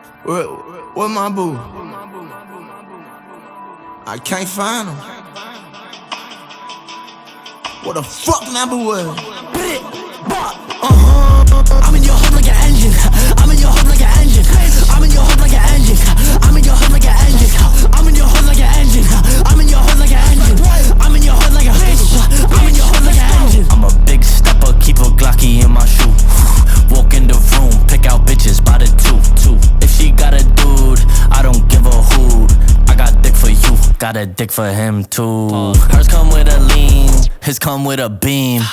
Where my boo? I can't find him. What the fuck my boo is? I'm in your hood like an engine. I'm in your hood like an engine. I'm in your hood like an engine. I'm in your hood like an engine. I'm in your hood like an engine. I'm in your hood like an engine. I'm in your hood like a I'm in your hood like an engine. I'm a big stepper, keep a Glocky in my shoe. Walk in the room, pick out bitches by the two. If she got a dude, I don't give a hoot. I got dick for you, got a dick for him too. Hers come with a lean, his come with a beam.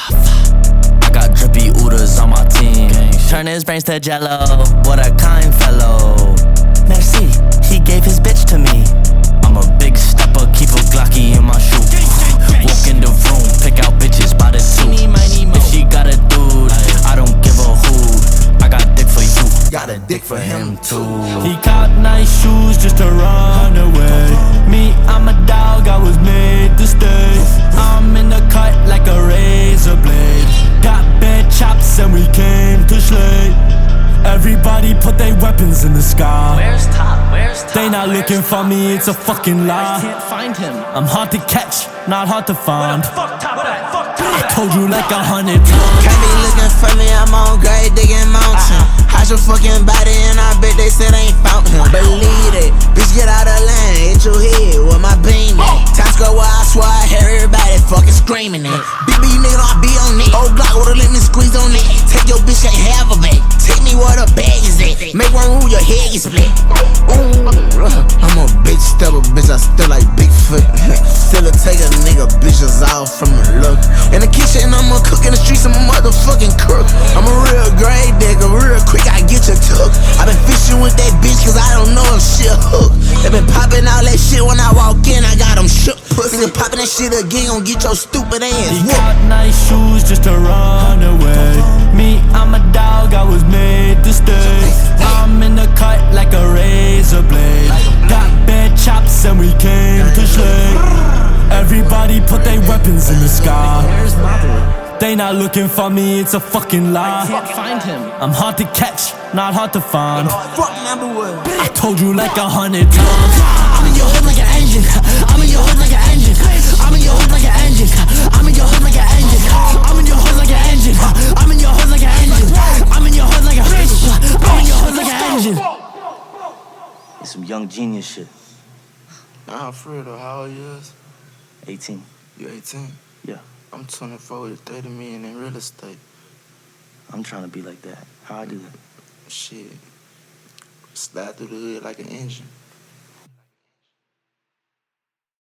I got drippy oodles on my team. Turn his brains to jello, what a kind fellow. Merci, he gave his bitch to me. I'm a big stepper, keep a Glocky in my shoe. Walk in the room, pick out bitches by the two. If she got a dude, I don't give a hoot. I got dick for you, Got a dick for him too. He caught nice shoes just to run away. Me, I'm a dog, I was made to stay. I'm in the cut like a razor blade. Got bad chops and we came to slay. Everybody put their weapons in the sky. Where's Top? Where's Top? They not looking for me, it's a fucking lie. Can't find him. I'm hard to catch, not hard to find. Fuck Top at? Fuck Top I at? told you like 100 times. Can't be looking for me, I'm on grade digging mountain. How's your fucking body and I bet they said ain't found him. Believe it, bitch get out of line, hit your head with my beam at. Times go where I swear I hear everybody fucking screaming it. BB nigga, I be on it. Old Glock would've let me squeeze on it. Take your bitch, can't have a bag. Take me where the bag is at. Make one rule, your head get split. Ooh, I'm a bitch stepper, bitch, I still like Bigfoot. Still take a nigga bitches off from the look. In the kitchen, I'm a cook in the streets, I'm a motherfucking crook. I'm a real grade digger, real quick, I get you took. I been fishing with that bitch, cause I don't know if she a hook. They been popping all that shit when I walk in, I got them shook. Nigga popping that shit again, gon' get your stupid ass He whooped. got nice shoes just to run away. Me, I'm a dog, I was made to stay. I'm in the cut like a razor blade. Got bad chops and we came to slay. Everybody put their weapons in the sky. Where's Mabu? They not looking for me, it's a fucking lie. Can't find him. I'm hard to catch, not hard to find. Fuck number one. I told you like 100 times. I'm in your hood like an engine. I'm in your hood like an engine. I'm in your hood like an engine. I'm in your hood like an engine. I'm in your hood like an engine. I'm in your hood like an engine. I'm in your hood like a I'm in your hood like an engine. It's some young genius shit. Nah, for real though, how old you is? 18. You 18? Yeah, I'm 24 with 30 million in real estate. I'm trying to be like that. How I do that? Shit. Slide through the hood like an engine.